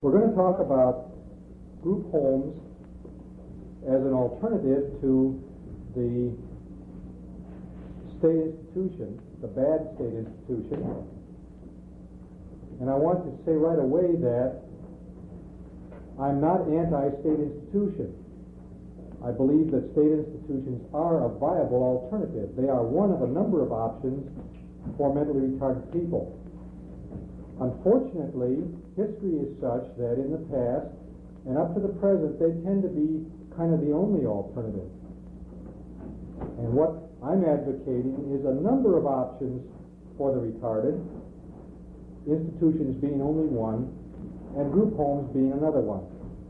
We're going to talk about group homes as an alternative to the state institution, the bad state institution. And I want to say right away that I'm not anti-state institution. I believe that state institutions are a viable alternative. They are one of a number of options for mentally retarded people. Unfortunately, history is such that in the past and up to the present, they tend to be kind of the only alternative. And what I'm advocating is a number of options for the retarded, institutions being only one, and group homes being another one.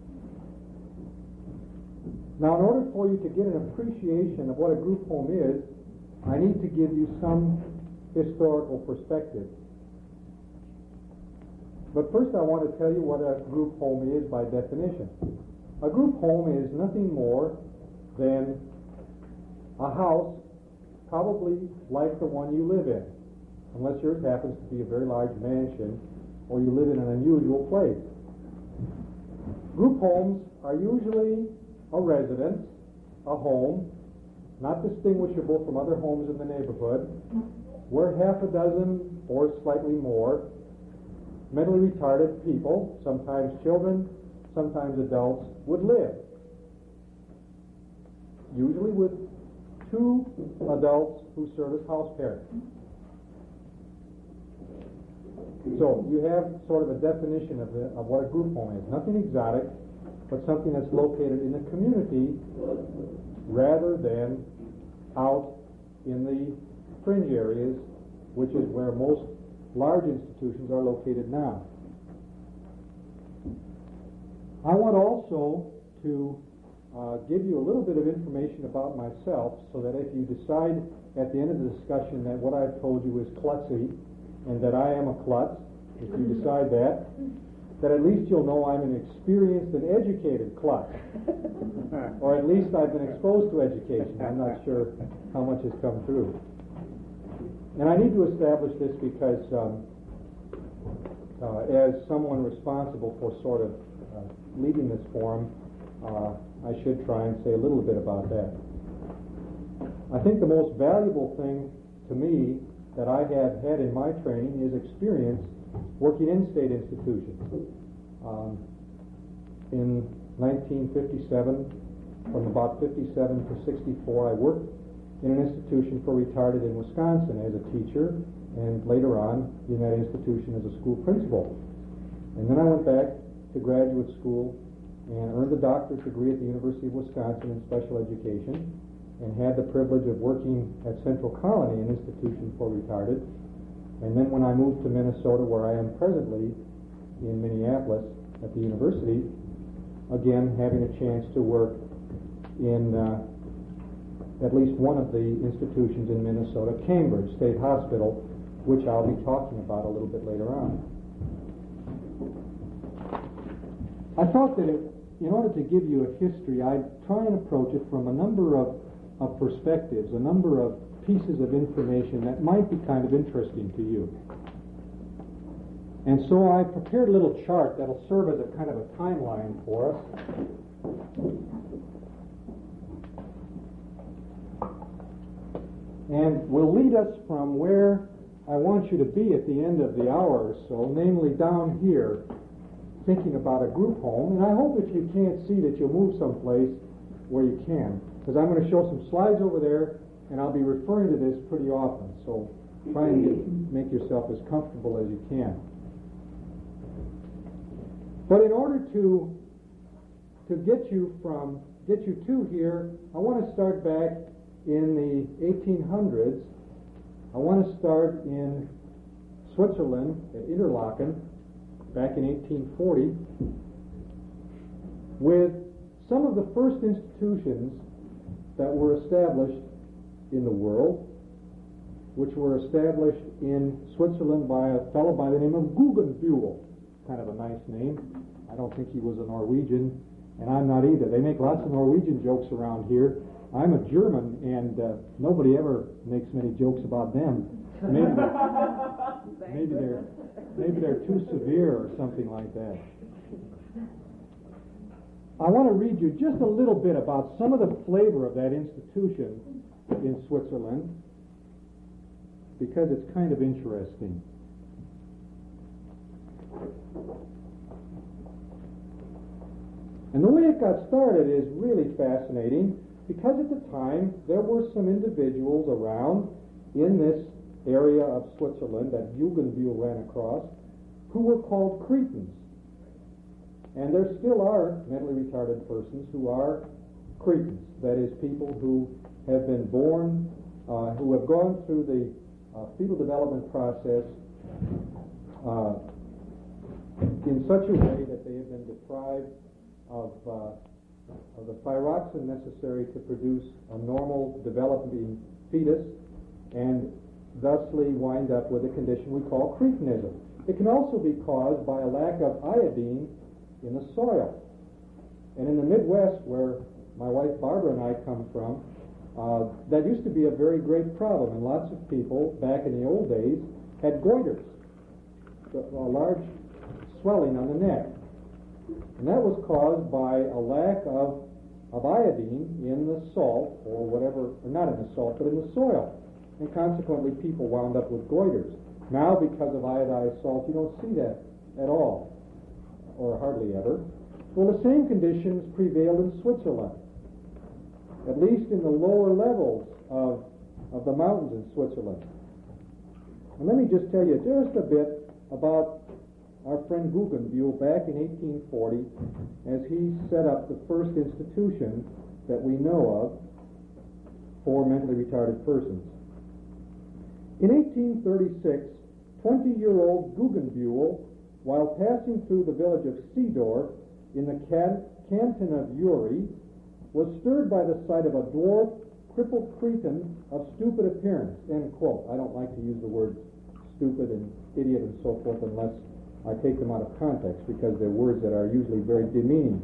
Now, in order for you to get an appreciation of what a group home is, I need to give you some historical perspective. But first I want to tell you what a group home is by definition. A group home is nothing more than a house probably like the one you live in, unless yours happens to be a very large mansion or you live in an unusual place. Group homes are usually a residence, a home, not distinguishable from other homes in the neighborhood, where half a dozen or slightly more mentally retarded people, sometimes children, sometimes adults, would live. Usually with two adults who serve as house parents. So you have sort of a definition of what a group home is. Nothing exotic, but something that's located in the community rather than out in the fringe areas, which is where most large institutions are located now. I want also to give you a little bit of information about myself so that if you decide at the end of the discussion that what I've told you is klutzy and that I am a klutz, if you decide that at least you'll know I'm an experienced and educated klutz. Or at least I've been exposed to education. I'm not sure how much has come through. And I need to establish this because as someone responsible for sort of leading this forum, I should try and say a little bit about that. I think the most valuable thing to me that I have had in my training is experience working in state institutions. In 1957, from about 57 to 64, I worked in an institution for retarded in Wisconsin as a teacher, and later on in that institution as a school principal. And then I went back to graduate school and earned a doctorate degree at the University of Wisconsin in special education, and had the privilege of working at Central Colony, an institution for retarded. And then when I moved to Minnesota, where I am presently in Minneapolis at the university, again having a chance to work in at least one of the institutions in Minnesota, Cambridge State Hospital, which I'll be talking about a little bit later on. I thought that in order to give you a history, I'd try and approach it from a number of perspectives, a number of pieces of information that might be kind of interesting to you. And so I prepared a little chart that'll serve as a kind of a timeline for us. And will lead us from where I want you to be at the end of the hour or so, namely down here, thinking about a group home. And I hope if you can't see that you'll move someplace where you can, because I'm going to show some slides over there, and I'll be referring to this pretty often. So try and make yourself as comfortable as you can. But in order to get you to here, I want to start back in the 1800s. I want to start in Switzerland at Interlaken back in 1840 with some of the first institutions that were established in the world, which were established in Switzerland by a fellow by the name of Guggenbuhl. Kind of a nice name. I don't think he was a Norwegian, and I'm not either. They make lots of Norwegian jokes around here. I'm a German, and nobody ever makes many jokes about them. Maybe they're too severe or something like that. I want to read you just a little bit about some of the flavor of that institution in Switzerland, because it's kind of interesting. And the way it got started is really fascinating, because at the time there were some individuals around in this area of Switzerland that Jugendbühl ran across who were called Cretans. And there still are mentally retarded persons who are Cretans, that is, people who have been born, who have gone through the fetal development process in such a way that they have been deprived of the thyroxine necessary to produce a normal developing fetus, and thusly wind up with a condition we call cretinism. It can also be caused by a lack of iodine in the soil. And in the Midwest, where my wife Barbara and I come from, that used to be a very great problem, and lots of people back in the old days had goiters, a large swelling on the neck. And that was caused by a lack of iodine in the salt, or whatever, or not in the salt, but in the soil. And consequently, people wound up with goiters. Now, because of iodized salt, you don't see that at all, or hardly ever. Well, the same conditions prevailed in Switzerland, at least in the lower levels of the mountains in Switzerland. And let me just tell you just a bit about our friend Jugendbühl back in 1840, as he set up the first institution that we know of for mentally retarded persons. In 1836, 20-year-old Jugendbühl, while passing through the village of Seedorf in the canton of Uri, was stirred by the sight of a dwarf, crippled Cretan of stupid appearance, end quote. I don't like to use the words stupid and idiot and so forth unless I take them out of context, because they're words that are usually very demeaning.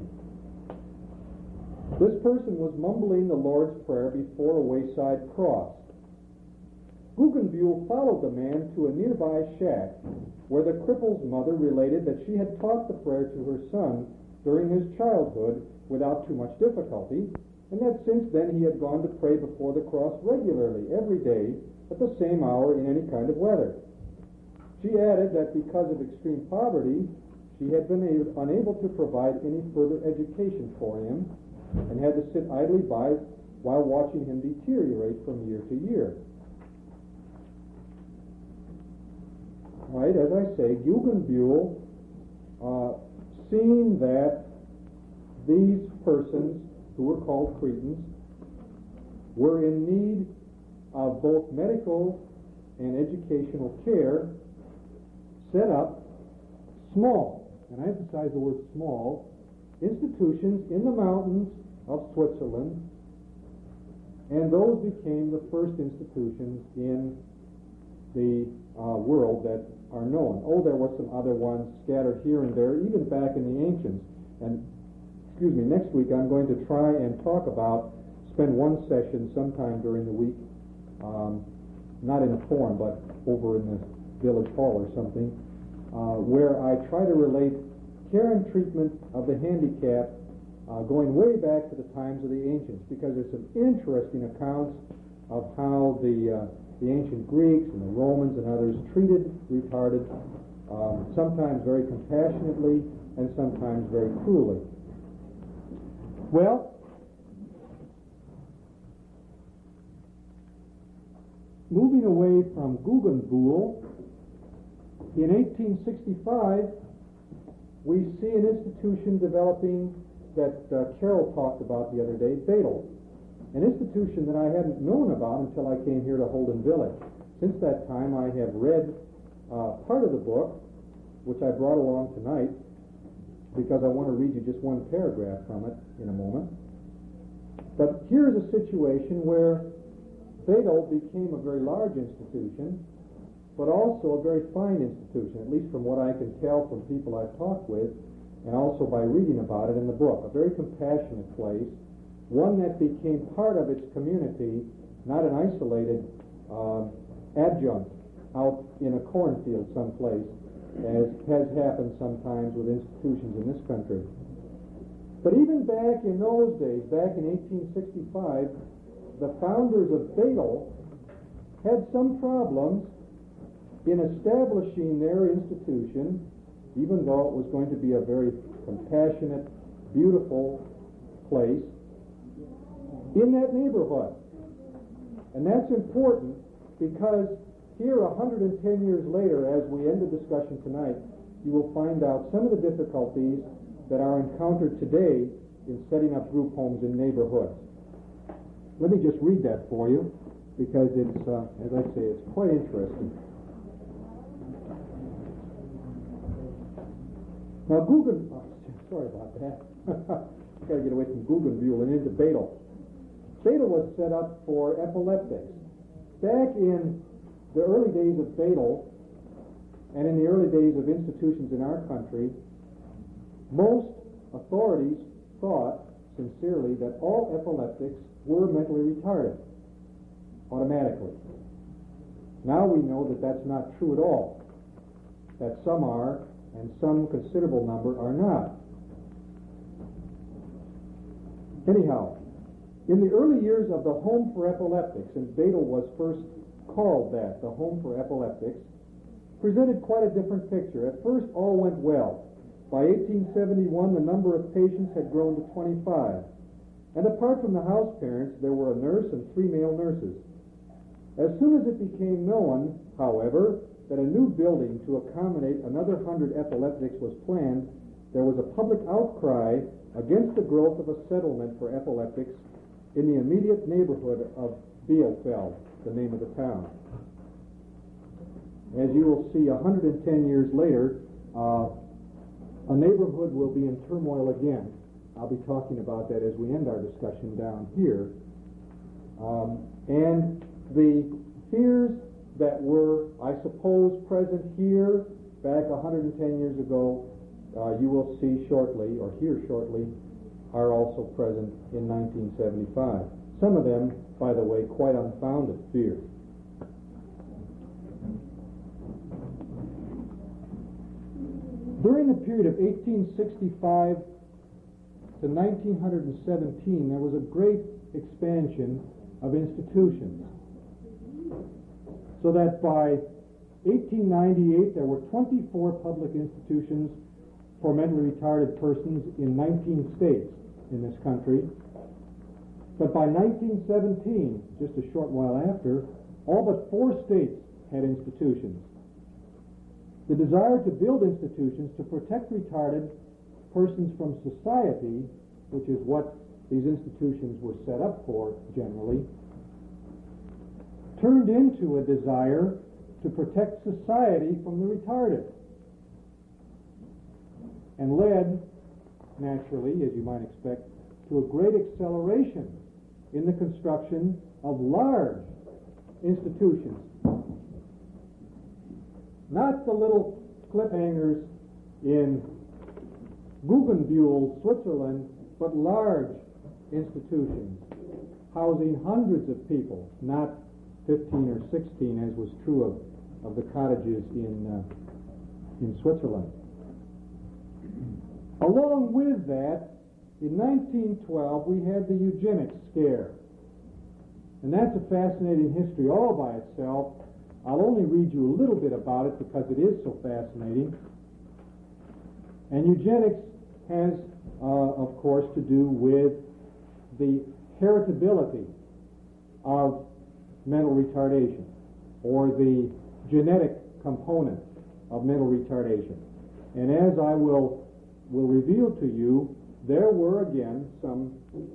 This person was mumbling the Lord's Prayer before a wayside cross. Jugendbühl followed the man to a nearby shack where the cripple's mother related that she had taught the prayer to her son during his childhood without too much difficulty, and that since then he had gone to pray before the cross regularly, every day, at the same hour in any kind of weather. She added that because of extreme poverty, she had been unable to provide any further education for him, and had to sit idly by while watching him deteriorate from year to year. Right, as I say, Jugendbühl, seeing that these persons, who were called Cretans, were in need of both medical and educational care, set up small, and I emphasize the word small, institutions in the mountains of Switzerland, and those became the first institutions in the world that are known. Oh, there were some other ones scattered here and there, even back in the ancients. And, next week I'm going to try and spend one session sometime during the week, not in a forum, but over in the village hall or something, where I try to relate care and treatment of the handicapped going way back to the times of the ancients, because there's some interesting accounts of how the ancient Greeks and the Romans and others treated retarded, sometimes very compassionately and sometimes very cruelly. Well, moving away from Jugendbühl, in 1865, we see an institution developing that Carol talked about the other day, Bethel, an institution that I hadn't known about until I came here to Holden Village. Since that time, I have read part of the book, which I brought along tonight, because I want to read you just one paragraph from it in a moment. But here's a situation where Bethel became a very large institution, but also a very fine institution, at least from what I can tell from people I've talked with, and also by reading about it in the book. A very compassionate place, one that became part of its community, not an isolated adjunct out in a cornfield someplace, as has happened sometimes with institutions in this country. But even back in those days, back in 1865, the founders of Badel had some problems in establishing their institution, even though it was going to be a very compassionate, beautiful place, in that neighborhood. And that's important because here, 110 years later, as we end the discussion tonight, you will find out some of the difficulties that are encountered today in setting up group homes in neighborhoods. Let me just read that for you, because it's, as I say, it's quite interesting. Now, sorry about that. I've got to get away from Guggenbuhl and into Badel. Badel was set up for epileptics. Back in the early days of Badel, and in the early days of institutions in our country, most authorities thought sincerely that all epileptics were mentally retarded automatically. Now we know that that's not true at all, that some are and some considerable number are not. Anyhow, in the early years of the Home for Epileptics, and Badel was first called that, the Home for Epileptics, presented quite a different picture. At first, all went well. By 1871, the number of patients had grown to 25. And apart from the house parents, there were a nurse and 3 male nurses. As soon as it became known, however, that a new building to accommodate another 100 epileptics was planned, there was a public outcry against the growth of a settlement for epileptics in the immediate neighborhood of Bielefeld, the name of the town. As you will see, 110 years later, a neighborhood will be in turmoil again. I'll be talking about that as we end our discussion down here. And the fears that were, I suppose, present here back 110 years ago, you will see shortly, or hear shortly, are also present in 1975. Some of them, by the way, quite unfounded fears. During the period of 1865 to 1917, there was a great expansion of institutions, so that by 1898 there were 24 public institutions for mentally retarded persons in 19 states in this country. But by 1917, just a short while after, all but 4 states had institutions. The desire to build institutions to protect retarded persons from society, which is what these institutions were set up for generally, turned into a desire to protect society from the retarded, and led, naturally, as you might expect, to a great acceleration in the construction of large institutions. Not the little cliffhangers in Guggenbuhl, Switzerland, but large institutions housing hundreds of people, not 15 or 16 as was true of the cottages in Switzerland. Along with that, in 1912 we had the eugenics scare. And that's a fascinating history all by itself. I'll only read you a little bit about it because it is so fascinating. And eugenics has, of course, to do with the heritability of mental retardation, or the genetic component of mental retardation. And as I will reveal to you, there were again some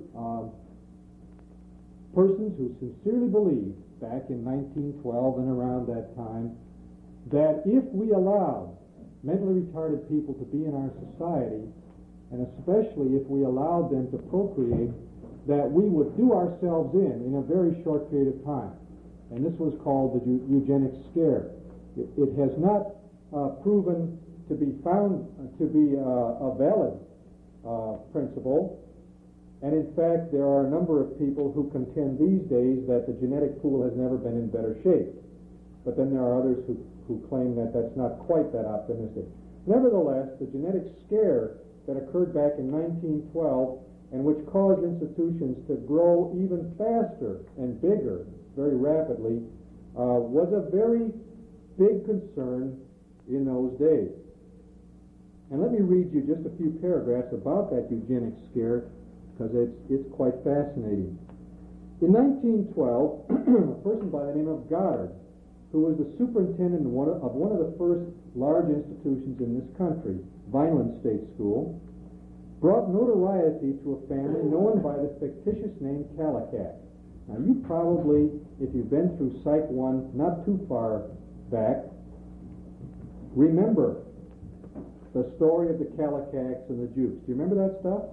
persons who sincerely believed back in 1912 and around that time that if we allowed mentally retarded people to be in our society, and especially if we allowed them to procreate, that we would do ourselves in a very short period of time. And this was called the eugenics scare. It has not proven to be found to be a valid principle. And in fact, there are a number of people who contend these days that the genetic pool has never been in better shape. But then there are others who who claim that that's not quite that optimistic. Nevertheless, the genetic scare that occurred back in 1912 and which caused institutions to grow even faster and bigger very rapidly was a very big concern in those days. And let me read you just a few paragraphs about that eugenics scare, because it's quite fascinating. In 1912, a person by the name of Goddard, who was the superintendent of one of the first large institutions in this country, Vineland State School, brought notoriety to a family known by the fictitious name Kallikak. Now, you probably, if you've been through Psych 1 not too far back, remember the story of the Kallikaks and the Jukes. Do you remember that stuff?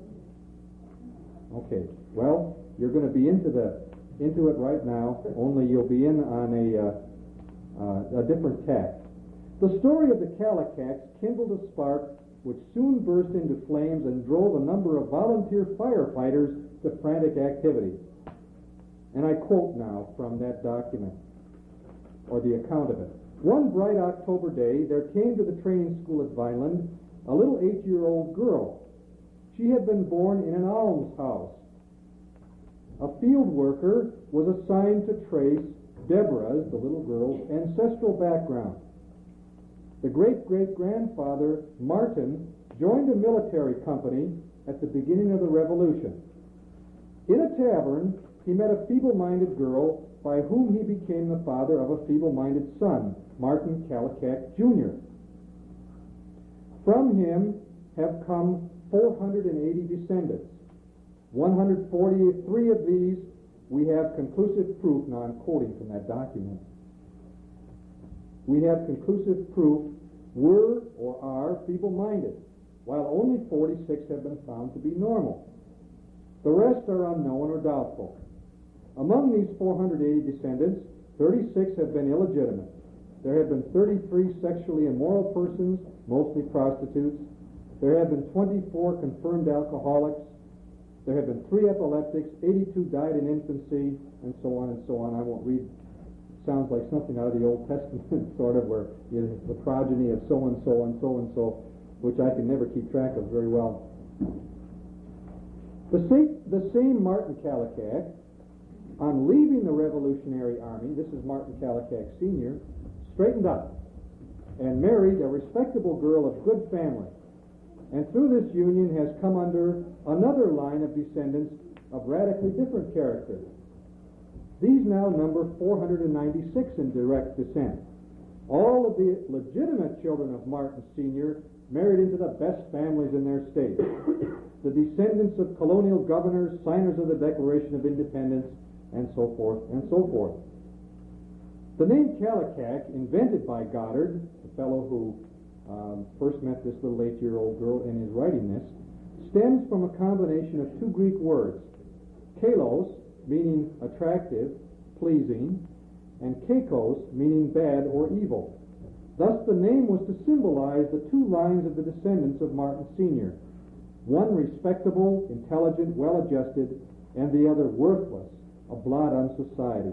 Okay. Well, you're going to be into it right now, only you'll be in on a different tack. The story of the Kallikaks kindled a spark which soon burst into flames and drove a number of volunteer firefighters to frantic activity. And I quote now from that document, or the account of it. One bright October day, there came to the training school at Vineland a little 8-year-old girl. She had been born in an almshouse. A field worker was assigned to trace Deborah's, the little girl's, ancestral background. The great-great-grandfather, Martin, joined a military company at the beginning of the Revolution. In a tavern, he met a feeble-minded girl by whom he became the father of a feeble-minded son, Martin Kallikak, Jr. From him have come 480 descendants. 143 of these we have conclusive proof, now I'm quoting from that document, we have conclusive proof were or are feeble-minded, while only 46 have been found to be normal. The rest are unknown or doubtful. Among these 480 descendants, 36 have been illegitimate. There have been 33 sexually immoral persons, mostly prostitutes. There have been 24 confirmed alcoholics. There have been 3 epileptics, 82 died in infancy, and so on and so on. I won't read. Sounds like something out of the Old Testament, sort of, where you know, the progeny of so-and-so and so-and-so, which I can never keep track of very well. The same Martin Kallikak, on leaving the Revolutionary Army, this is Martin Kallikak Sr., straightened up and married a respectable girl of good family. And through this union has come under another line of descendants of radically different character. These now number 496 in direct descent. All of the legitimate children of Martin Sr. married into the best families in their state. The descendants of colonial governors, signers of the Declaration of Independence, and so forth, and so forth. The name Kallikak, invented by Goddard, the fellow who first met this little 8-year-old girl and is writing this, stems from a combination of 2 Greek words, kalos, meaning attractive, pleasing, and kakos, meaning bad or evil. Thus the name was to symbolize the 2 lines of the descendants of Martin Sr., one respectable, intelligent, well-adjusted, and the other worthless, a blot on society.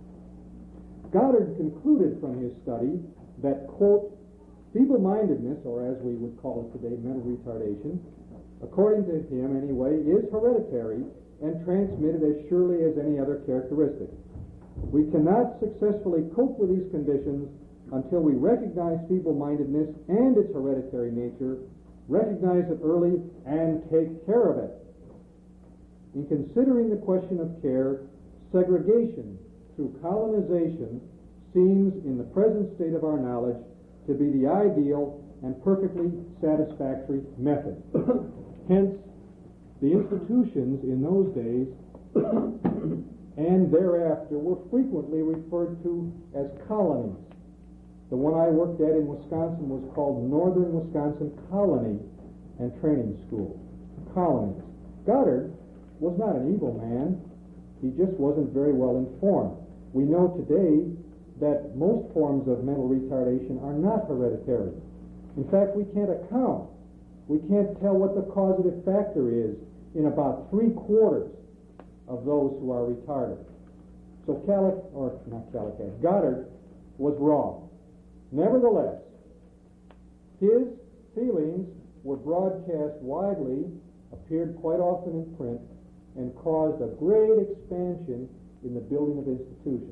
Goddard concluded from his study that, quote, feeble-mindedness, or as we would call it today, mental retardation, according to him anyway, is hereditary and transmitted as surely as any other characteristic. We cannot successfully cope with these conditions until we recognize feeble-mindedness and its hereditary nature, recognize it early, and take care of it. In considering the question of care, segregation through colonization seems, in the present state of our knowledge, to be the ideal and perfectly satisfactory method. Hence, the institutions in those days and thereafter were frequently referred to as colonies. The one I worked at in Wisconsin was called Northern Wisconsin Colony and Training School. Colonies. Goddard was not an evil man. He just wasn't very well informed. We know today that most forms of mental retardation are not hereditary. In fact, we can't account. We can't tell what the causative factor is in about 3/4 of those who are retarded. So Goddard was wrong. Nevertheless, his feelings were broadcast widely, appeared quite often in print, and caused a great expansion in the building of institutions.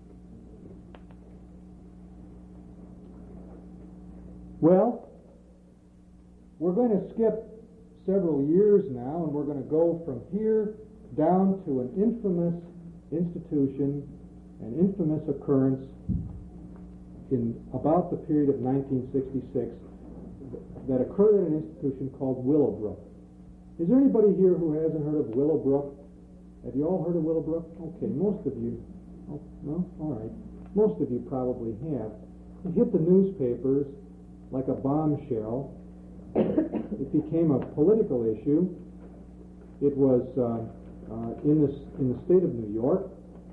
Well, we're going to skip several years now, and we're going to go from here down to an infamous institution, an infamous occurrence in about the period of 1966 that occurred at an institution called Willowbrook. Is there anybody here who hasn't heard of Willowbrook? Have you all heard of Willowbrook? Okay, most of you. Oh, no? All right. Most of you probably have. It hit the newspapers like a bombshell. It became a political issue. It was in the state of New York.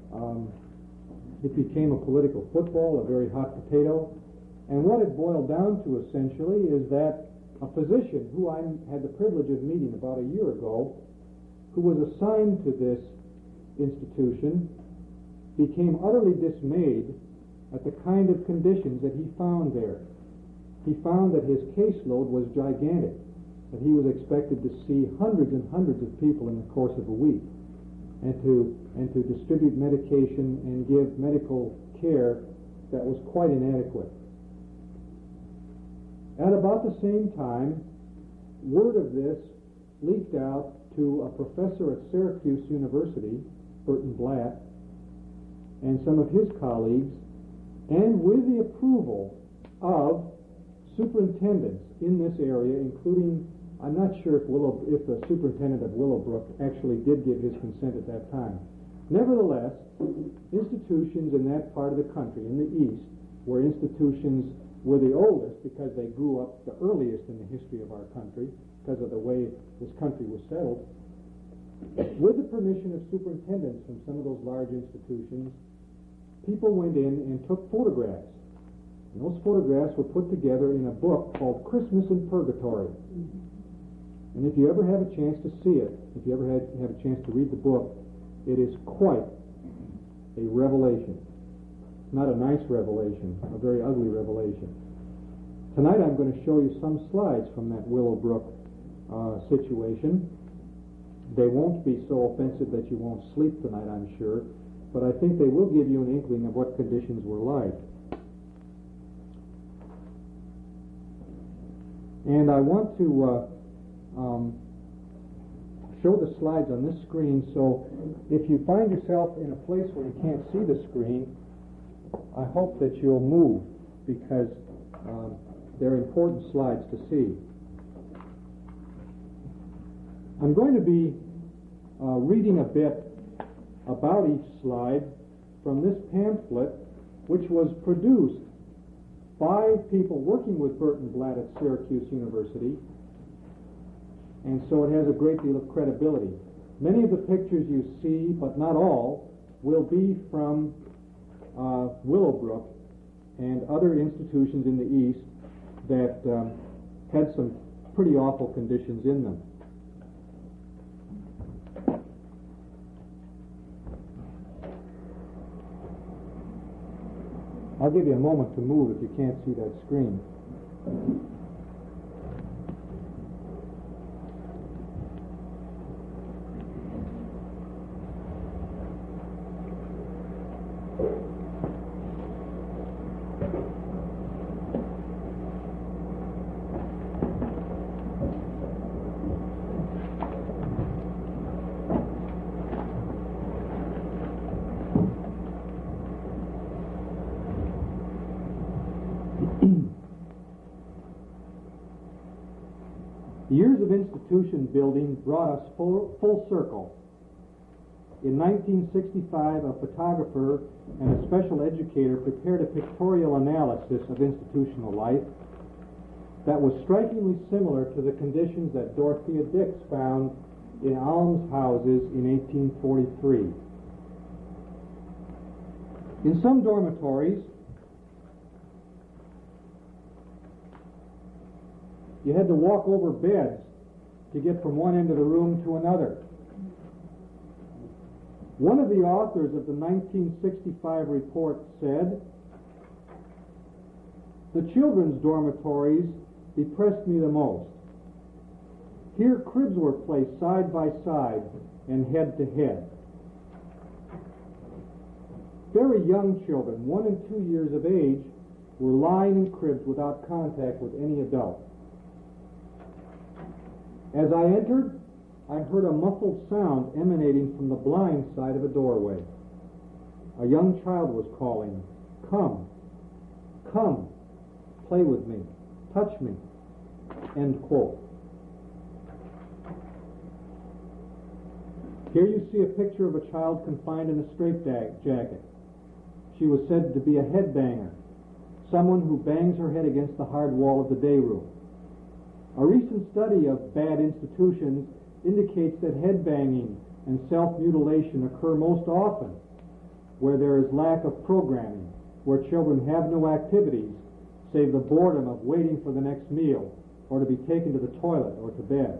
It became a political football, a very hot potato. And what it boiled down to essentially is that a physician who I had the privilege of meeting about a year ago, who was assigned to this institution, became utterly dismayed at the kind of conditions that he found there. He found that his caseload was gigantic, that he was expected to see hundreds and hundreds of people in the course of a week, and to distribute medication and give medical care that was quite inadequate. At about the same time, word of this leaked out to a professor at Syracuse University, Burton Blatt, and some of his colleagues, and with the approval of superintendents in this area, including, I'm not sure if the superintendent of Willowbrook actually did give his consent at that time. Nevertheless, institutions in that part of the country, in the East, where institutions were the oldest because they grew up the earliest in the history of our country, because of the way this country was settled, with the permission of superintendents from some of those large institutions, people went in and took photographs. And those photographs were put together in a book called Christmas in Purgatory. And if you ever have a chance to see it, if you ever have a chance to read the book, it is quite a revelation. Not a nice revelation, a very ugly revelation. Tonight I'm going to show you some slides from that Willowbrook situation. They won't be so offensive that you won't sleep tonight, I'm sure, but I think they will give you an inkling of what conditions were like. And I want to show the slides on this screen, so if you find yourself in a place where you can't see the screen, I hope that you'll move, because they're important slides to see. I'm going to be reading a bit about each slide from this pamphlet, which was produced by people working with Burton Blatt at Syracuse University, and so it has a great deal of credibility. Many of the pictures you see, but not all, will be from Willowbrook and other institutions in the East that had some pretty awful conditions in them. I'll give you a moment to move if you can't see that screen. Years of institution building brought us full circle. In 1965, a photographer and a special educator prepared a pictorial analysis of institutional life that was strikingly similar to the conditions that Dorothea Dix found in almshouses in 1843. In some dormitories, you had to walk over beds to get from one end of the room to another. One of the authors of the 1965 report said, The children's dormitories depressed me the most. Here cribs were placed side by side and head to head. Very young children, 1 and 2 years of age, were lying in cribs without contact with any adult. As I entered, I heard a muffled sound emanating from the blind side of a doorway. A young child was calling, "Come, come, play with me, touch me," end quote. Here you see a picture of a child confined in a straitjacket. She was said to be a headbanger, someone who bangs her head against the hard wall of the day room. A recent study of bad institutions indicates that headbanging and self-mutilation occur most often where there is lack of programming, where children have no activities save the boredom of waiting for the next meal or to be taken to the toilet or to bed.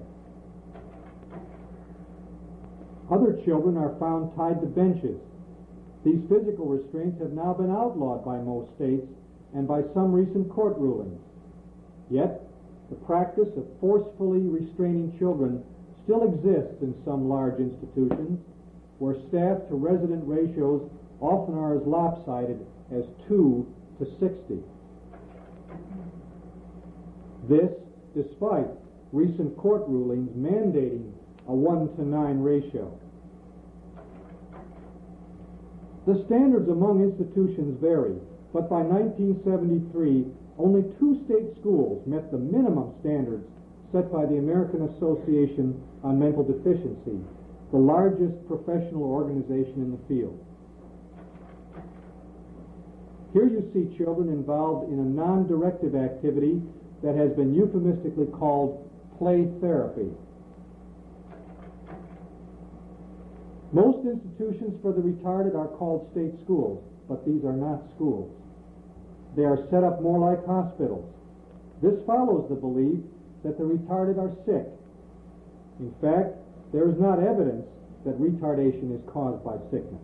Other children are found tied to benches. These physical restraints have now been outlawed by most states and by some recent court rulings. Yet, the practice of forcefully restraining children still exists in some large institutions where staff to resident ratios often are as lopsided as 2 to 60. This despite recent court rulings mandating a 1 to 9 ratio. The standards among institutions vary, but by 1973, only 2 state schools met the minimum standards set by the American Association on Mental Deficiency, the largest professional organization in the field. Here you see children involved in a non-directive activity that has been euphemistically called play therapy. Most institutions for the retarded are called state schools, but these are not schools. They are set up more like hospitals. This follows the belief that the retarded are sick. In fact, there is not evidence that retardation is caused by sickness.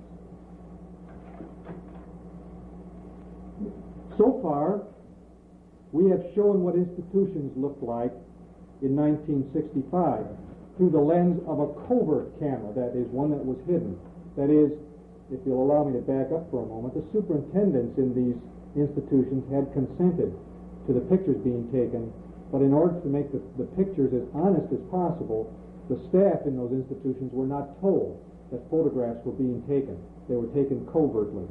So far, we have shown what institutions looked like in 1965 through the lens of a covert camera, that is, one that was hidden. That is, if you'll allow me to back up for a moment, the superintendents in these institutions had consented to the pictures being taken, but in order to make the pictures as honest as possible, the staff in those institutions were not told that photographs were being taken. They were taken covertly.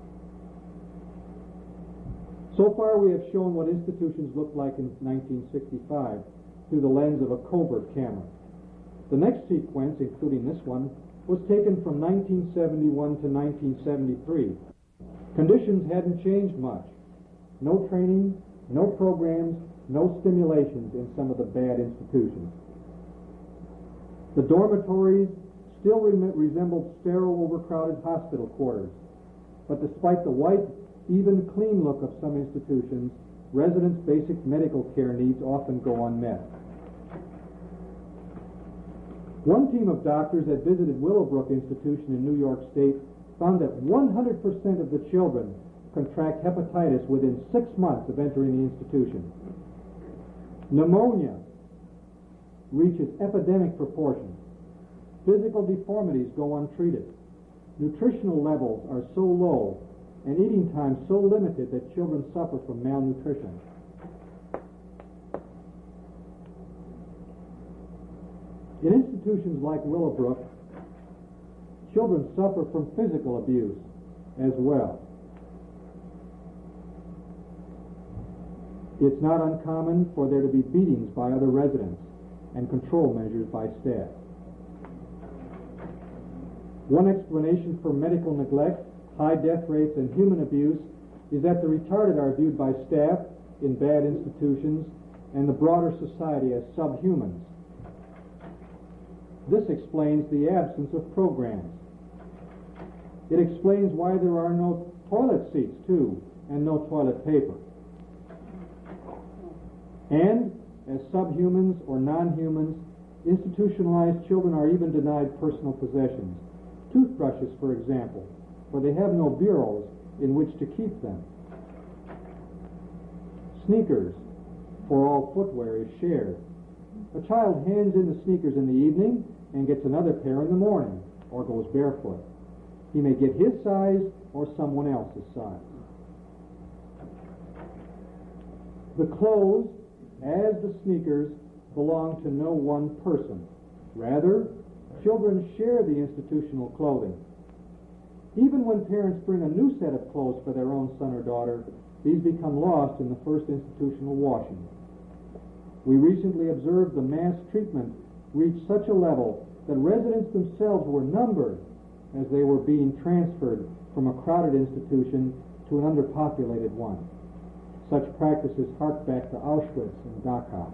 So far, we have shown what institutions looked like in 1965 through the lens of a covert camera. The next sequence, including this one, was taken from 1971 to 1973. Conditions hadn't changed much. No training, no programs, no stimulations in some of the bad institutions. The dormitories still resembled sterile, overcrowded hospital quarters. But despite the white, even, clean look of some institutions, residents' basic medical care needs often go unmet. One team of doctors that visited Willowbrook Institution in New York State found that 100% of the children contract hepatitis within 6 months of entering the institution. Pneumonia reaches epidemic proportions. Physical deformities go untreated. Nutritional levels are so low and eating time so limited that children suffer from malnutrition. In institutions like Willowbrook, children suffer from physical abuse as well. It's not uncommon for there to be beatings by other residents and control measures by staff. One explanation for medical neglect, high death rates, and human abuse is that the retarded are viewed by staff in bad institutions and the broader society as subhumans. This explains the absence of programs. It explains why there are no toilet seats, too, and no toilet paper. And, as subhumans or non-humans, institutionalized children are even denied personal possessions. Toothbrushes, for example, for they have no bureaus in which to keep them. Sneakers for all footwear is shared. A child hands in the sneakers in the evening and gets another pair in the morning, or goes barefoot. He may get his size or someone else's size. The clothes, as the sneakers, belong to no one person. Rather, children share the institutional clothing. Even when parents bring a new set of clothes for their own son or daughter, these become lost in the first institutional washing. We recently observed the mass treatment reach such a level that residents themselves were numbered as they were being transferred from a crowded institution to an underpopulated one. Such practices hark back to Auschwitz and Dachau.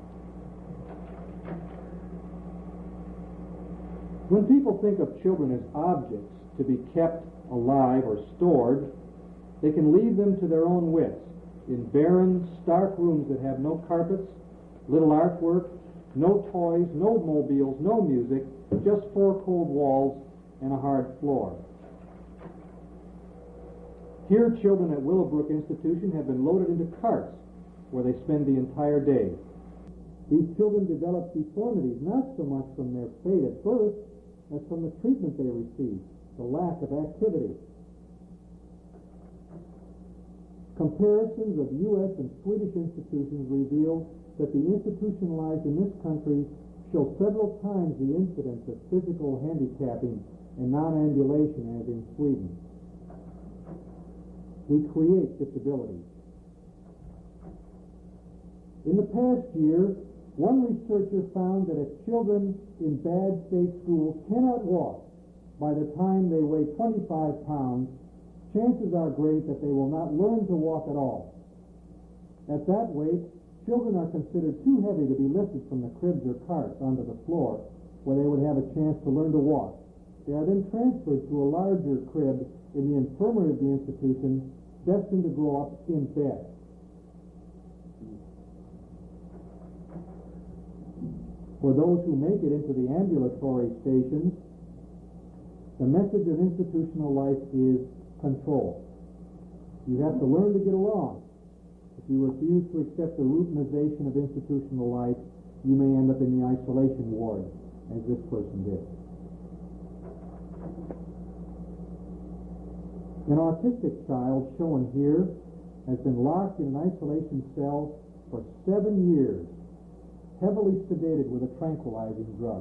When people think of children as objects to be kept alive or stored, they can leave them to their own wits in barren, stark rooms that have no carpets, little artwork, no toys, no mobiles, no music, just four cold walls and a hard floor. Here, children at Willowbrook Institution have been loaded into carts where they spend the entire day. These children develop deformities not so much from their fate at birth as from the treatment they receive, the lack of activity. Comparisons of U.S. and Swedish institutions reveal that the institutionalized in this country show several times the incidence of physical handicapping and non-ambulation as in Sweden. We create disabilities. In the past year, one researcher found that if children in bad state schools cannot walk by the time they weigh 25 pounds, chances are great that they will not learn to walk at all. At that weight, children are considered too heavy to be lifted from the cribs or carts onto the floor where they would have a chance to learn to walk. They are then transferred to a larger crib in the infirmary of the institution, destined to grow up in bed. For those who make it into the ambulatory stations, the message of institutional life is control. You have to learn to get along. If you refuse to accept the routinization of institutional life, you may end up in the isolation ward, as this person did. An autistic child, shown here, has been locked in an isolation cell for 7 years, heavily sedated with a tranquilizing drug.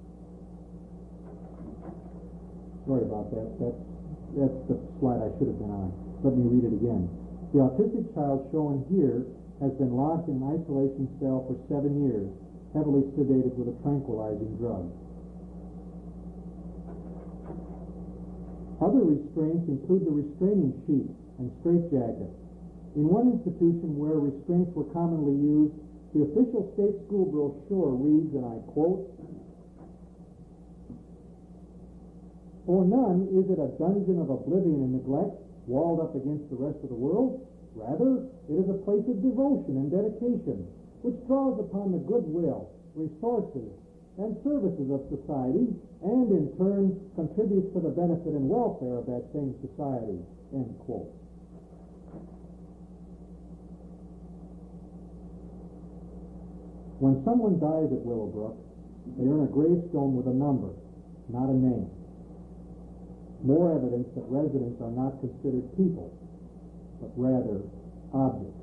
Sorry about that. That's the slide I should have been on. Let me read it again. The autistic child shown here has been locked in an isolation cell for 7 years, heavily sedated with a tranquilizing drug. Other restraints include the restraining sheet and straitjacket. In one institution where restraints were commonly used, the official state school brochure reads, and I quote, "For none is it a dungeon of oblivion and neglect, walled up against the rest of the world. Rather, it is a place of devotion and dedication, which draws upon the goodwill, resources, and services of society, and in turn contributes to the benefit and welfare of that same society." End quote. When someone dies at Willowbrook, they earn a gravestone with a number, not a name. More evidence that residents are not considered people, but rather objects.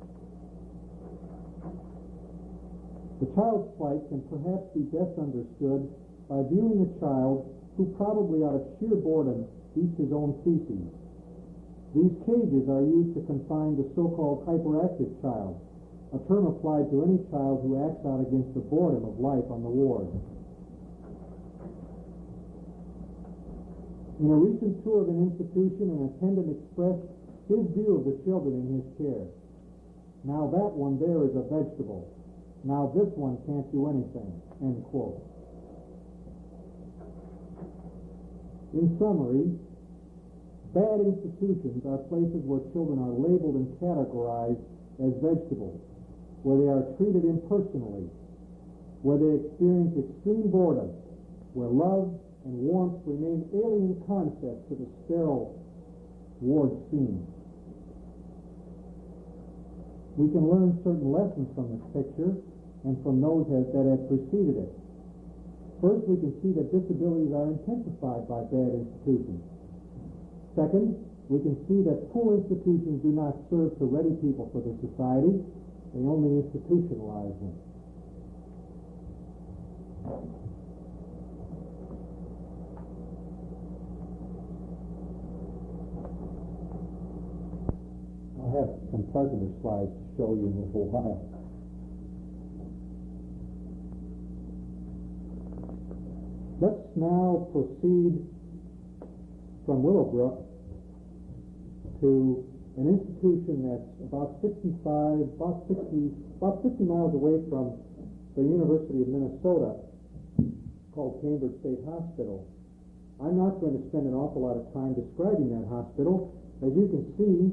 The child's plight can perhaps be best understood by viewing a child who probably out of sheer boredom eats his own feces. These cages are used to confine the so-called hyperactive child, a term applied to any child who acts out against the boredom of life on the ward. In a recent tour of an institution, an attendant expressed his view of the children in his care. "Now that one there is a vegetable. Now this one can't do anything." End quote. In summary, bad institutions are places where children are labeled and categorized as vegetables, where they are treated impersonally, where they experience extreme boredom, where love and warmth remain alien concepts to the sterile ward scene. We can learn certain lessons from this picture and from those that have preceded it. First, we can see that disabilities are intensified by bad institutions. Second, we can see that poor institutions do not serve to ready people for the society. They only institutionalize them. I'll have some pleasanter slides to show you in a little while. Let's now proceed from Willowbrook to an institution that's about 50 miles away from the University of Minnesota, called Cambridge State Hospital. I'm not going to spend an awful lot of time describing that hospital. As you can see,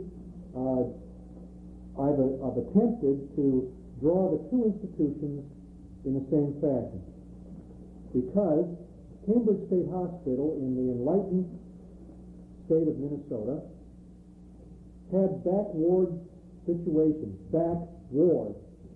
I've attempted to draw the two institutions in the same fashion, because Cambridge State Hospital in the enlightened state of Minnesota had back ward situations, back wards,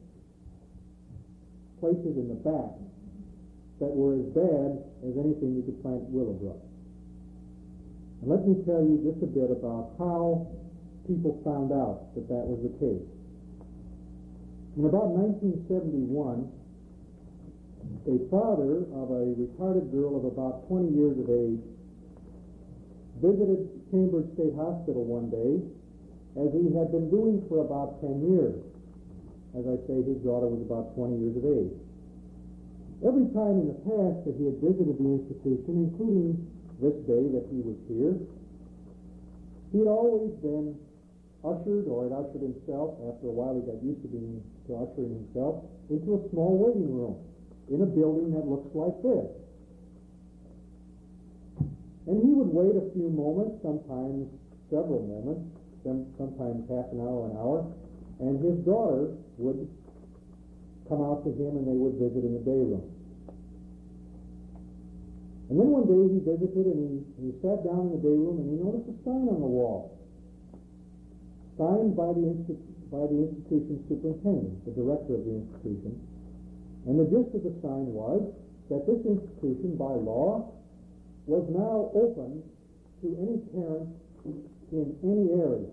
places in the back that were as bad as anything you could find at Willowbrook. And let me tell you just a bit about how people found out that that was the case. In about 1971, a father of a retarded girl of about 20 years of age visited Cambridge State Hospital one day, as he had been doing for about 10 years. As I say, his daughter was about 20 years of age. Every time in the past that he had visited the institution, including this day that he was here, he had always been ushered, or had ushered himself, after a while he got used to ushering himself, into a small waiting room in a building that looks like this. And he would wait a few moments, sometimes several moments, sometimes half an hour, and his daughter would come out to him and they would visit in the day room. And then one day he visited and he sat down in the day room and he noticed a sign on the wall, signed by the institution superintendent, the director of the institution. And the gist of the sign was that this institution, by law, was now open to any parent in any area.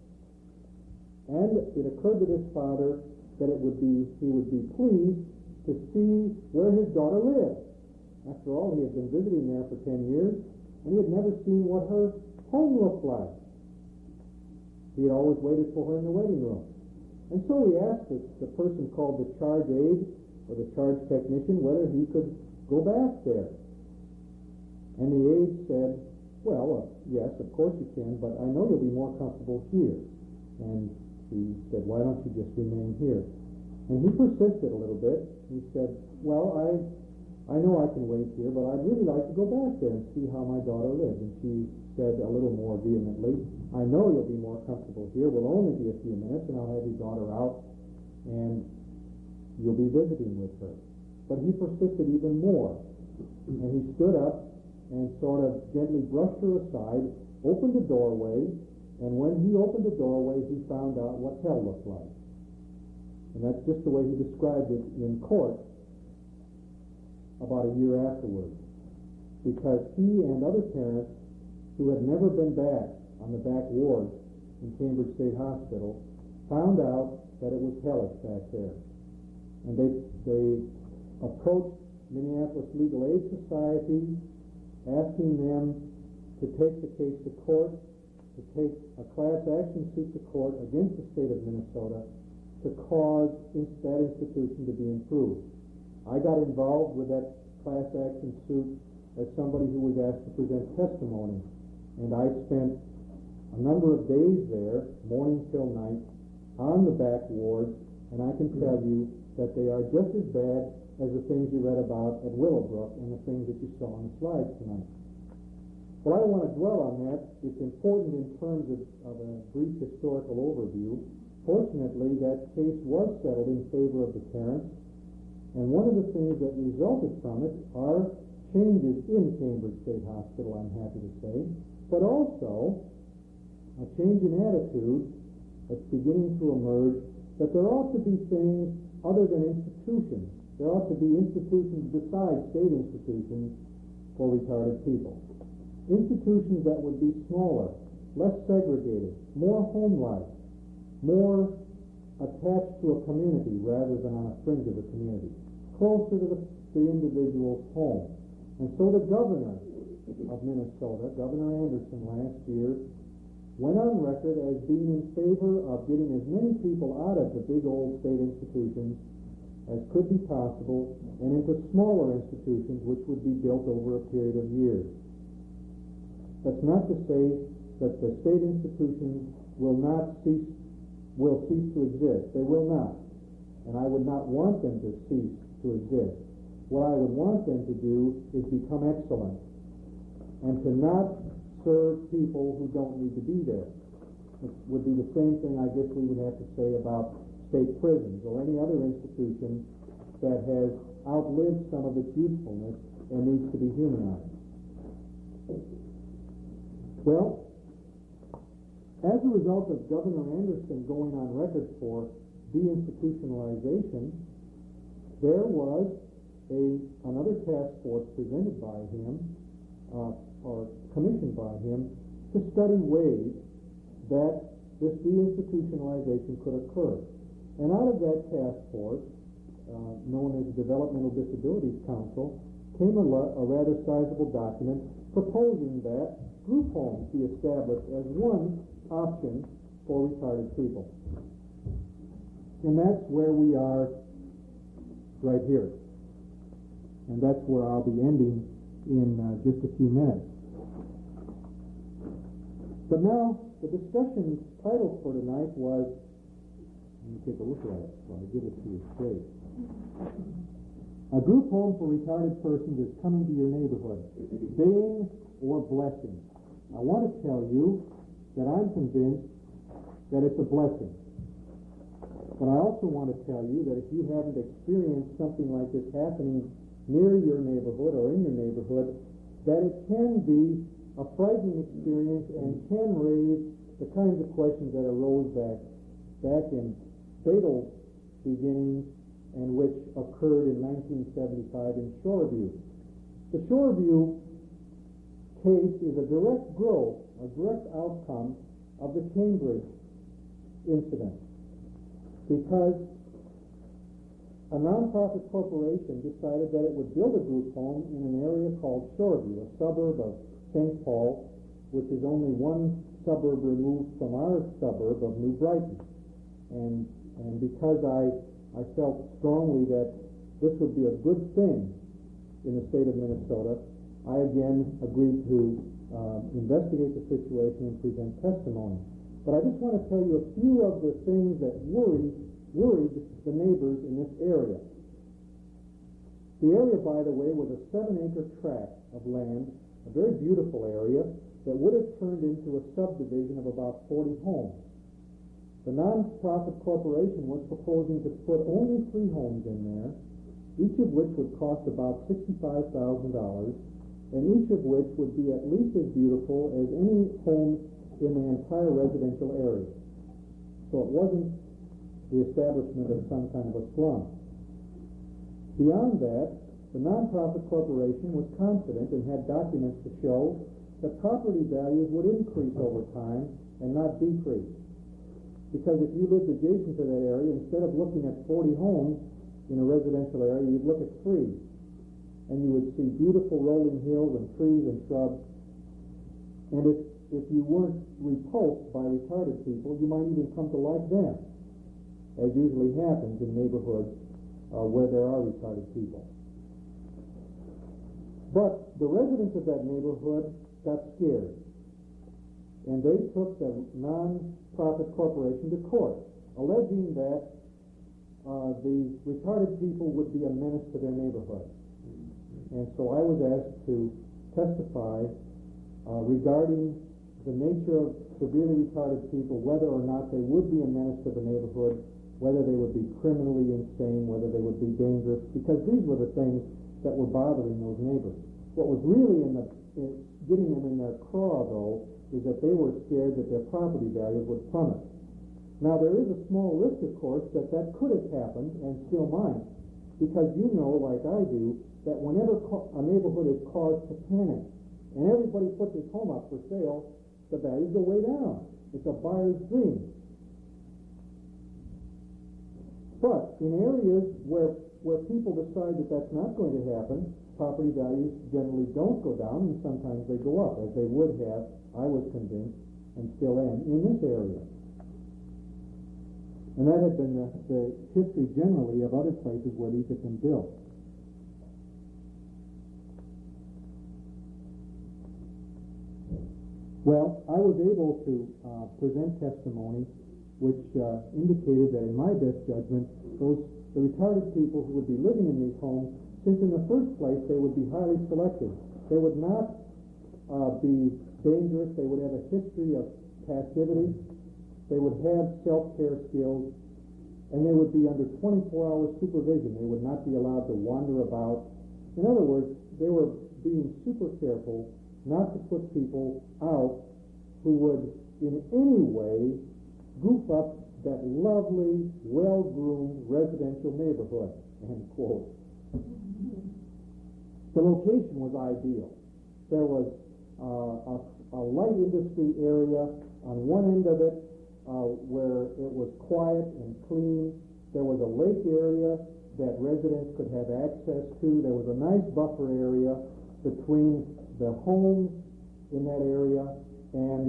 And it occurred to this father that he would be pleased to see where his daughter lived. After all, he had been visiting there for 10 years, and he had never seen what her home looked like. He had always waited for her in the waiting room. And so he asked the person called the charge aide, or the charge technician, whether he could go back there. And the aide said, well, yes, of course you can, but I know you'll be more comfortable here. And he said, why don't you just remain here? And he persisted a little bit. He said, well, I know I can wait here, but I'd really like to go back there and see how my daughter lives. And she said a little more vehemently, I know you'll be more comfortable here. We'll only be a few minutes, and I'll have your daughter out, and you'll be visiting with her. But he persisted even more. And he stood up and sort of gently brushed her aside, opened the doorway, and when he opened the doorway, he found out what hell looked like. And that's just the way he described it in court about a year afterwards. Because he and other parents who had never been back on the back ward in Cambridge State Hospital found out that it was hellish back there. And they approached Minneapolis Legal Aid Society, asking them to take the case to court, to take a class action suit to court against the state of Minnesota to cause that institution to be improved. I got involved with that class action suit as somebody who was asked to present testimony, and I spent a number of days there, morning till night, on the back wards, and I can tell you that they are just as bad as the things you read about at Willowbrook and the things that you saw on the slides tonight. Well, I don't want to dwell on that. It's important in terms of a brief historical overview. Fortunately, that case was settled in favor of the parents, and one of the things that resulted from it are changes in Cambridge State Hospital, I'm happy to say, but also a change in attitude that's beginning to emerge that there ought to be things other than institutions. There ought to be institutions besides state institutions for retarded people. Institutions that would be smaller, less segregated, more home-like, more attached to a community rather than on a fringe of a community, closer to the individual's home. And so the governor of Minnesota, Governor Anderson, last year went on record as being in favor of getting as many people out of the big old state institutions as could be possible and into smaller institutions which would be built over a period of years. That's not to say that the state institutions will cease to exist. They will not. And I would not want them to cease to exist. What I would want them to do is become excellent and to not serve people who don't need to be there. It would be the same thing, I guess, we would have to say about state prisons or any other institution that has outlived some of its usefulness and needs to be humanized. Well, as a result of Governor Anderson going on record for deinstitutionalization, there was another task force presented by him, or commissioned by him, to study ways that this deinstitutionalization could occur. And out of that task force, known as the Developmental Disabilities Council, came a rather sizable document proposing that group homes be established as one option for retarded people. And that's where we are right here. And that's where I'll be ending in just a few minutes. But now, the discussion title for tonight was, let me take a look at it so I get it to you straight. A group home for retarded persons is coming to your neighborhood. Bane or blessing? I want to tell you that I'm convinced that it's a blessing. But I also want to tell you that if you haven't experienced something like this happening near your neighborhood or in your neighborhood, that it can be a frightening experience and can raise the kinds of questions that arose back in fatal beginnings and which occurred in 1975 in Shoreview. The Shoreview case is a direct growth, a direct outcome of the Cambridge incident, because a nonprofit corporation decided that it would build a group home in an area called Shoreview, a suburb of St. Paul, which is only one suburb removed from our suburb of New Brighton. And because I felt strongly that this would be a good thing in the state of Minnesota, I again agreed to investigate the situation and present testimony. But I just want to tell you a few of the things that worried the neighbors in this area. The area, by the way, was a 7-acre tract of land, a very beautiful area that would have turned into a subdivision of about 40 homes. The non-profit corporation was proposing to put only 3 homes in there, each of which would cost about $65,000, and each of which would be at least as beautiful as any home in the entire residential area. So it wasn't the establishment of some kind of a slum. Beyond that, the nonprofit corporation was confident and had documents to show that property values would increase over time and not decrease. Because if you lived adjacent to that area, instead of looking at 40 homes in a residential area, you'd look at 3. And you would see beautiful rolling hills and trees and shrubs. And if you weren't repulsed by retarded people, you might even come to like them, as usually happens in neighborhoods where there are retarded people. But the residents of that neighborhood got scared, and they took the non-profit corporation to court, alleging that the retarded people would be a menace to their neighborhood. And so I was asked to testify regarding the nature of severely retarded people, whether or not they would be a menace to the neighborhood, whether they would be criminally insane, whether they would be dangerous, because these were the things that were bothering those neighbors. What was really getting them in their craw, though, is that they were scared that their property values would plummet. Now, there is a small risk, of course, that could have happened and still might, because you know, like I do, that whenever a neighborhood is caused to panic and everybody puts his home up for sale, the values go way down. It's a buyer's dream. But in areas where people decide that that's not going to happen, property values generally don't go down, and sometimes they go up, as they would have, I was convinced, and still am, in this area. And that had been the history generally of other places where these had been built. Well, I was able to present testimony which indicated that, in my best judgment, the retarded people who would be living in these homes, since in the first place they would be highly selective. They would not be dangerous. They would have a history of passivity. They would have self-care skills, and they would be under 24-hour supervision. They would not be allowed to wander about. In other words, they were being super careful not to put people out who would in any way goof up that lovely, well-groomed residential neighborhood, end quote. The location was ideal. There was a light industry area on one end of it, where it was quiet and clean. There was a lake area that residents could have access to. There was a nice buffer area between the homes in that area and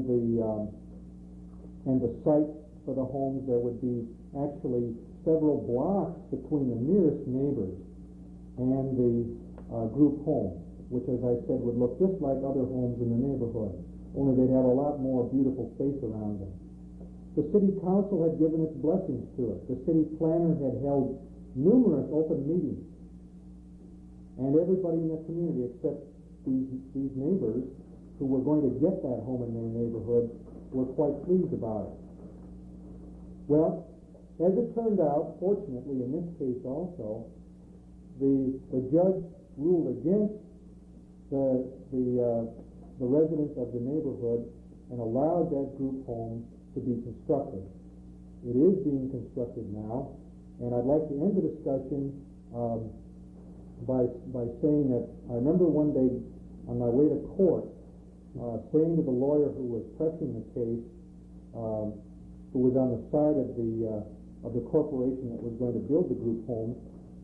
the site for the homes. There would be actually several blocks between the nearest neighbors and the group home, which, as I said, would look just like other homes in the neighborhood, only they'd have a lot more beautiful space around them. The city council had given its blessings to it. The city planner had held numerous open meetings. And everybody in the community, except these neighbors who were going to get that home in their neighborhood, were quite pleased about it. Well, as it turned out, fortunately in this case also, the judge ruled against the residents of the neighborhood and allowed that group home to be constructed. It is being constructed now, and I'd like to end the discussion by saying that I remember one day on my way to court saying to the lawyer who was pressing the case, who was on the side of the corporation that was going to build the group homes,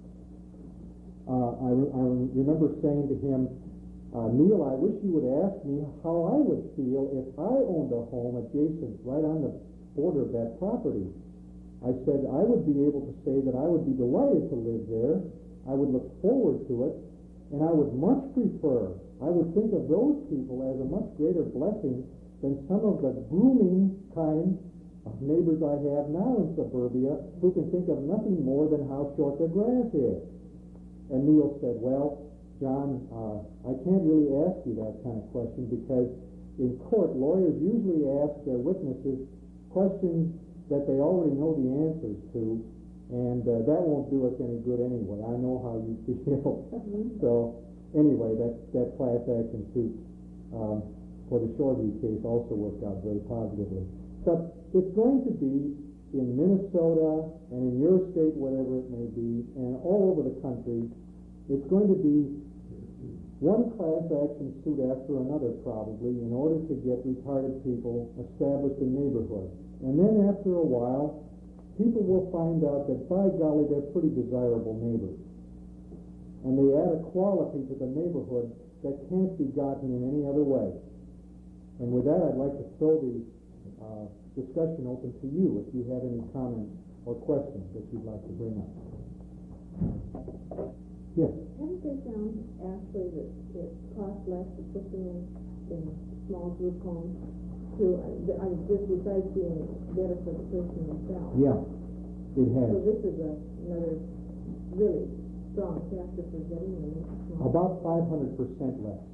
I remember saying to him, Neil, I wish you would ask me how I would feel if I owned a home adjacent, right on the border of that property. I said I would be able to say that I would be delighted to live there. I would look forward to it, and I would much prefer, I would think of those people as a much greater blessing than some of the grooming kind of neighbors I have now in suburbia who can think of nothing more than how short their grass is. And Neil said, well, John, I can't really ask you that kind of question, because in court, lawyers usually ask their witnesses questions that they already know the answers to, and that won't do us any good anyway. I know how you feel. So anyway, that class action suit for the Shoreview case also worked out very positively. But it's going to be in Minnesota and in your state, whatever it may be, and all over the country. It's going to be one class action suit after another, probably, in order to get retarded people established in neighborhoods. And then after a while, people will find out that, by golly, they're pretty desirable neighbors. And they add a quality to the neighborhood that can't be gotten in any other way. And with that, I'd like to throw the discussion open to you, if you have any comments or questions that you'd like to bring up. Yes? Haven't they found, actually, that it costs less to put them in small group homes just besides being better for the person themselves? Yeah, it has. So this is another really strong factor for getting them into small. About 500% less.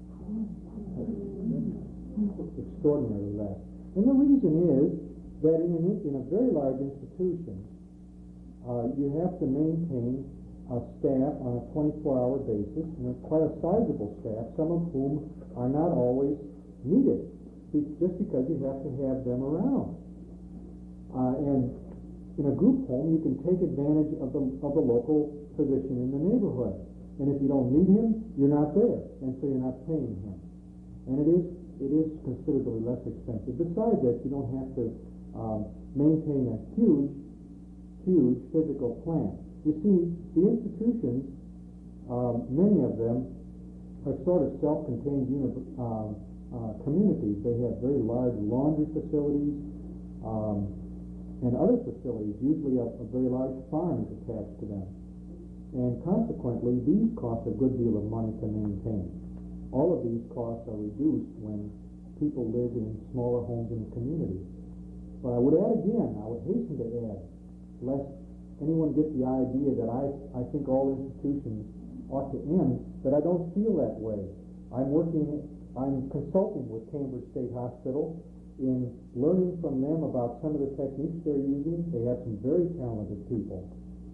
Extraordinarily less. And the reason is that in a very large institution, you have to maintain a staff on a 24-hour basis, and quite a sizable staff, some of whom are not always needed, just because you have to have them around. And in a group home, you can take advantage of the local physician in the neighborhood. And if you don't need him, you're not there, and so you're not paying him. And it is considerably less expensive. Besides that, you don't have to maintain a huge physical plant. You see, the institutions, many of them are sort of self-contained communities. They have very large laundry facilities and other facilities. Usually a very large farm is attached to them. And consequently, these cost a good deal of money to maintain. All of these costs are reduced when people live in smaller homes in the community. But I would hasten to add, lest anyone get the idea that I think all institutions ought to end, that I don't feel that way. I'm consulting with Cambridge State Hospital in learning from them about some of the techniques they're using. They have some very talented people.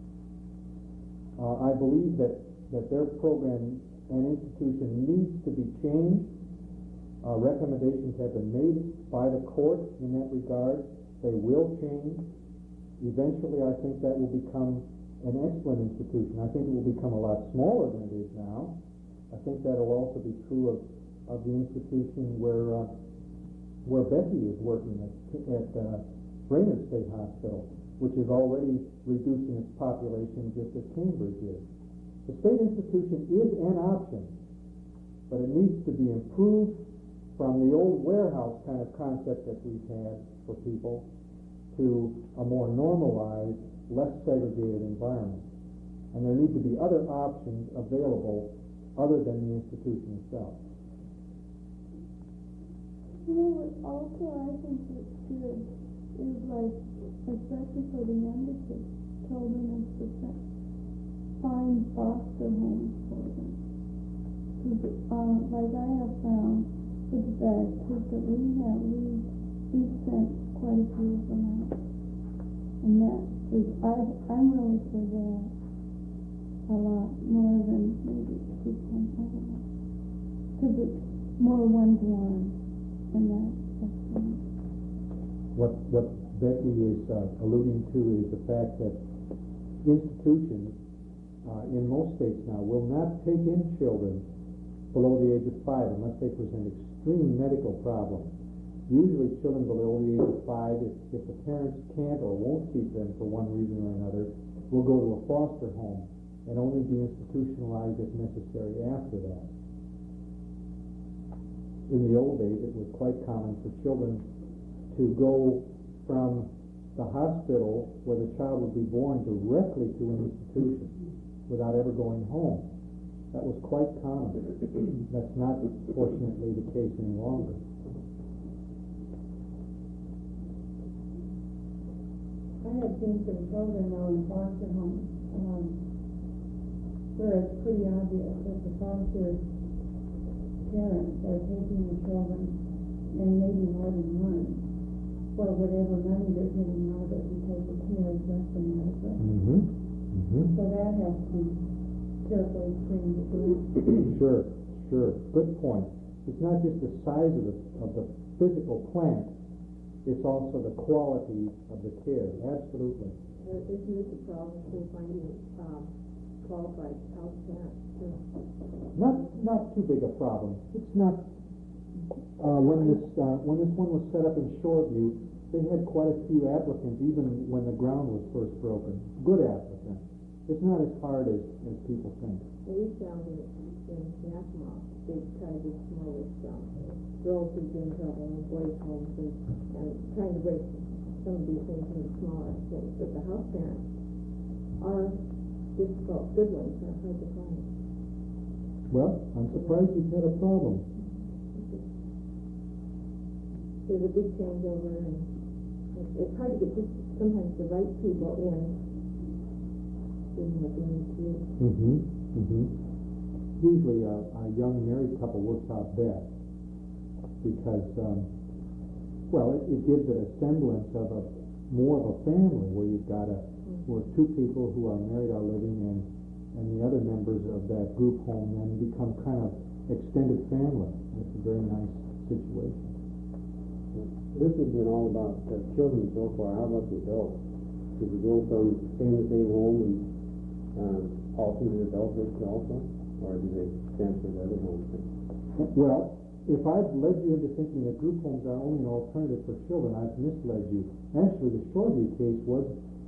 I believe that their program and institution needs to be changed. Recommendations have been made by the court in that regard. They will change. Eventually, I think that will become an excellent institution. I think it will become a lot smaller than it is now. I think that will also be true of the institution where Becky is working at Brainerd State Hospital, which is already reducing its population just as Cambridge is. The state institution is an option, but it needs to be improved from the old warehouse kind of concept that we've had for people to a more normalized, less segregated environment. And there need to be other options available other than the institution itself. Also I think it's good is like, especially for the younger children, is to find foster homes for them. Like I have found with the bad kids that we have, we've sent quite a few of them out. And that is, I'm really for that a lot more than maybe people, I don't know. Because it's more one-to-one, and that's fine. What Becky is alluding to is the fact that institutions in most states now will not take in children below the age of 5 unless they present extreme medical problems. Usually children below the age of 5, if the parents can't or won't keep them for one reason or another, will go to a foster home and only be institutionalized if necessary after that. In the old days, it was quite common for children to go from the hospital where the child would be born directly to an institution without ever going home. That was quite common. That's not, fortunately, the case any longer. I have seen some children now in foster homes where it's pretty obvious that the foster parents are taking the children, and maybe more than one, for whatever money they're getting out of it because the care is less than adequate. So that has to be carefully screened through. Sure. Good point. It's not just the size of the physical plant, it's also the quality of the care. Absolutely. Isn't this a problem for finding qualified house parents too? Not too big a problem. It's not. When this one was set up in Shoreview, they had quite a few applicants, even when the ground was first broken. Good applicants. It's not as hard as people think. We found in Yakima, they tried to small with girls who've been in trouble in boys' homes and trying to break some of these things into smaller things. But the house parents are difficult. Good ones are hard to find. Well, I'm surprised you've had a problem. There's a big changeover, and it's hard to get just sometimes the right people in doing what they need to do. Usually a young married couple works out best because, it gives it a semblance of more of a family where you've got where two people who are married are living and the other members of that group home then become kind of extended family. It's a very nice situation. This has been all about children so far. How about the adults? Should we go from staying in the same home and alternate adulthood also? Or do they transfer to other homes? Well, if I've led you into thinking that group homes are only an alternative for children, I've misled you. Actually, the Shoreview case was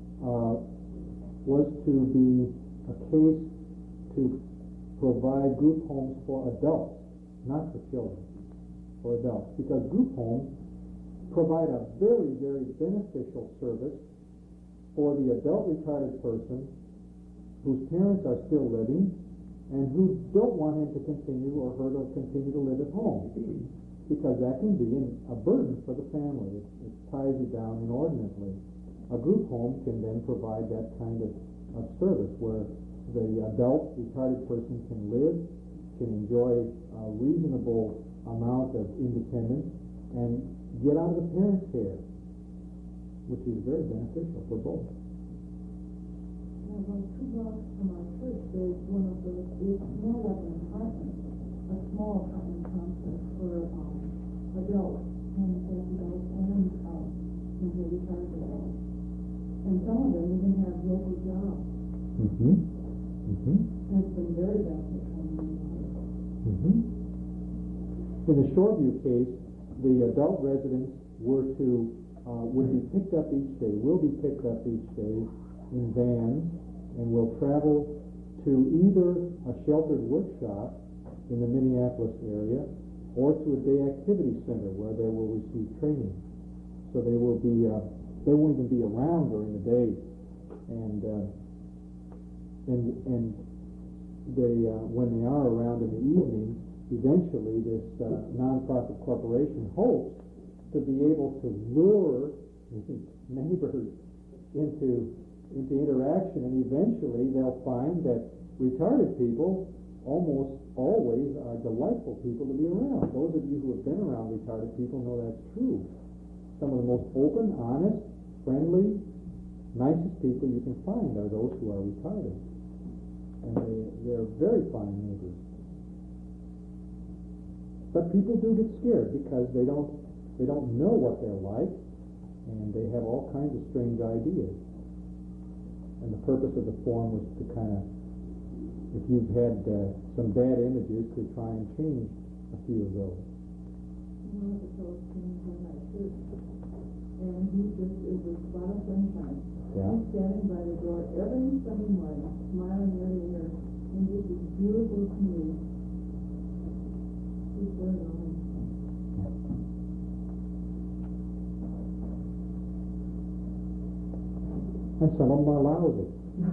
to be a case to provide group homes for adults, not for children, for adults. Because group homes provide a very, very beneficial service for the adult retarded person whose parents are still living and who don't want him to continue or her to continue to live at home, because that can be a burden for the family. It ties you down inordinately. A group home can then provide that kind of service where the adult retarded person can live, can enjoy a reasonable amount of independence, and get out of the parents' care, which is very beneficial for both. About 2 blocks from our church, there's one of those, it's more like an apartment, a small apartment complex for adults, handicapped adults, and retarded adults. And some of them even have local jobs. Mm-hmm. Mm-hmm. And it's been very beneficial in my life. Mm-hmm. In the Shoreview case, the adult residents would be picked up each day, will be picked up each day in vans, and will travel to either a sheltered workshop in the Minneapolis area or to a day activity center where they will receive training. So they will be, they won't even be around during the day, and they when they are around in the evening, eventually this nonprofit corporation hopes to be able to lure neighbors into interaction, and eventually they'll find that retarded people almost always are delightful people to be around. Those of you who have been around retarded people know that's true. Some of the most open, honest, friendly, nicest people you can find are those who are retarded. And they're very fine neighbors. But people do get scared because they don't know what they're like, and they have all kinds of strange ideas. And the purpose of the forum was to kind of, if you've had some bad images, to try and change a few of those. One of the fellows came from my church, and he just is a spot of sunshine. Yeah. He's standing by the door every Sunday morning, smiling ear to ear, and this is beautiful to me. He's very nice. And some of them are lousy.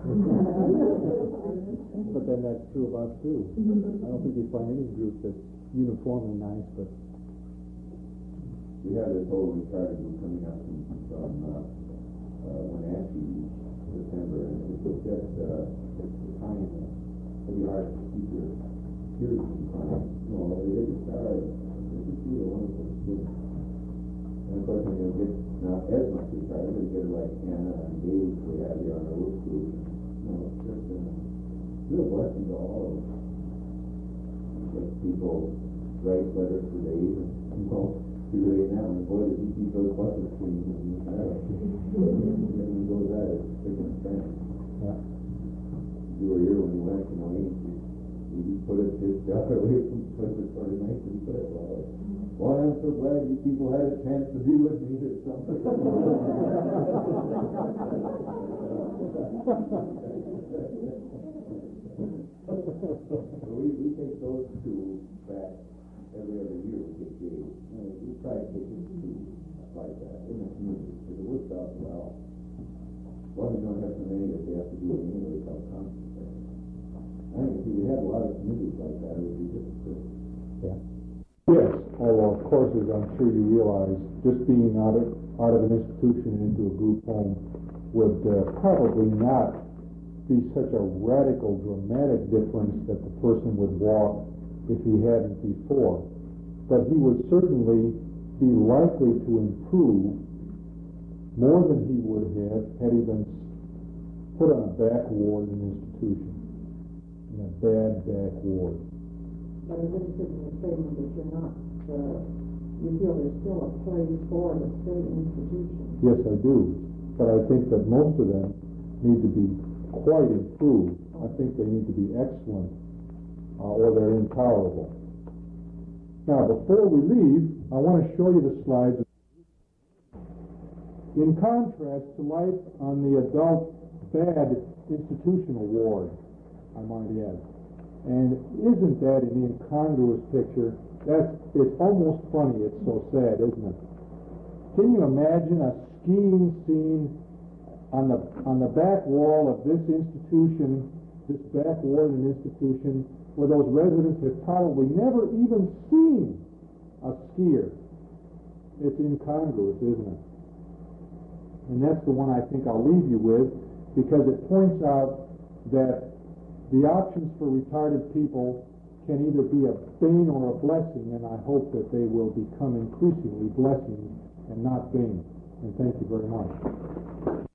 But then that's true of us too. I don't think you find any group that's uniformly nice, but we have this whole retarded group coming up from Wenatchee in September, and it was just time. It'll be hard to keep your peers from crying. No, they just are. They just do a wonderful experience. And of course, when you get not as much retarded, you get like Anna and Dave, we have here on our work group. It's just a real blessing to all of us. Like people write letters for Dave, and you really now, and boy, did he keep those buses clean. Everything goes at it, thick and thin. yeah. You were here when you went, you put it this away from the sort of nice and put it, well, I'm so glad you people had a chance to be with me or something. So we take those two back every other year. We get Dave. We try to take these two like that in the community because it works out well. Well, we don't have so many that they have to do it anyway without conflict. I think if we had a lot of communities like that, it would be difficult. Yeah. Yes, although of course, as I'm sure you realize, just being out of an institution into a group home would probably not be such a radical, dramatic difference that the person would walk if he hadn't before. But he would certainly be likely to improve more than he would have had he been put on a back ward in an institution, in a bad back ward. But it really shouldn't be a statement that you're not you feel there's still a place for the state institutions. Yes, I do, but I think that most of them need to be quite improved. I think they need to be excellent, or they're intolerable. Now, before we leave, I want to show you the slides. In contrast to life on the adult bad institutional ward, I might add. And isn't that an incongruous picture? It's almost funny, it's so sad, isn't it? Can you imagine a skiing scene on the back wall of this institution, this back ward and institution, where those residents have probably never even seen a skier? It's incongruous, isn't it? And that's the one I think I'll leave you with, because it points out that the options for retarded people can either be a bane or a blessing, and I hope that they will become increasingly blessings and not banes. And thank you very much.